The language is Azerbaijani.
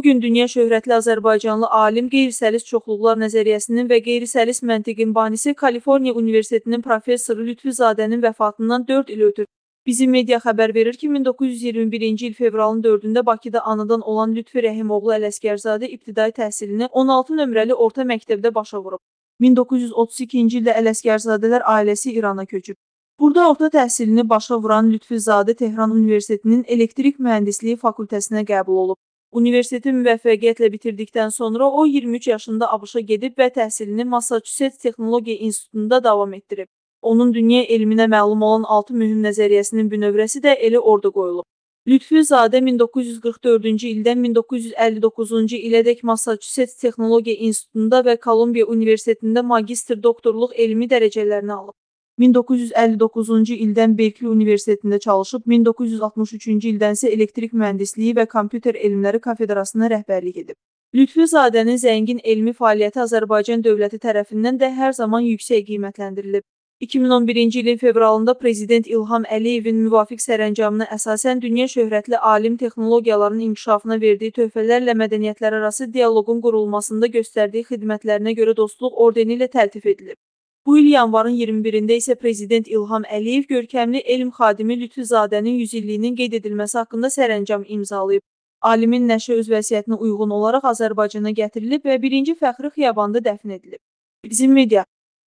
Bugün dünya şöhrətli Azərbaycanlı alim, qeyri-səlis çoxluqlar nəzəriyyəsinin və qeyri-səlis məntiqin banisi Kaliforniya Universitetinin professoru Lütfuzadənin vəfatından 4 il ötür. Bizim media xəbər verir ki, 1921-ci il fevralın 4-də Bakıda anadan olan Lütfi Rəhimoğlu Ələsgərzadə ibtidai təhsilini 16 nömrəli orta məktəbdə başa vurub. 1932-ci ildə Ələsgərzadələr ailəsi İrana köçüb. Burada orta təhsilini başa vuran Lütfüzadə Tehran Universitetinin elektrik mühəndisliyi fakültəsinə qəbul olub. Universiteti müvəffəqiyyətlə bitirdikdən sonra o 23 yaşında ABŞ-a gedib və təhsilini Massachusetts Texnologiya İnstitutunda davam etdirib. Onun dünya elminə məlum olan 6 mühüm nəzəriyyəsinin bünövrəsi də elə orada qoyulub. Lütfüzadə 1944-cü ildən 1959-cu ilədək Massachusetts Texnologiya İnstitutunda və Kolumbiya Universitetində magistr doktorluq elmi dərəcələrini alıb. 1959-cu ildən Berkeley Universitetində çalışıb, 1963-cü ildən isə elektrik mühəndisliyi və kompüter elmləri kafedrasına rəhbərlik edib. Lütfuzadənin zəngin elmi fəaliyyəti Azərbaycan dövləti tərəfindən də hər zaman yüksək qiymətləndirilib. 2011-ci ilin fevralında Prezident İlham Əliyevin müvafiq sərəncamına əsasən dünya şöhrətli alim texnologiyaların inkişafına verdiyi töhfələrlə mədəniyyətlərarası dialoqun qurulmasında göstərdiyi xidmətlərinə görə dostluq ordeni ilə təltif edilib. Bu il yanvarın 21-də isə Prezident İlham Əliyev görkəmli elm xadimi Lütfuzadənin 100 illiyinin qeyd edilməsi haqqında sərəncam imzalayıb. Alimin nəşi öz vəsiyyətinə uyğun olaraq Azərbaycana gətirilib və 1-ci Fəxri Xiyabanda dəfn edilib. Bizim media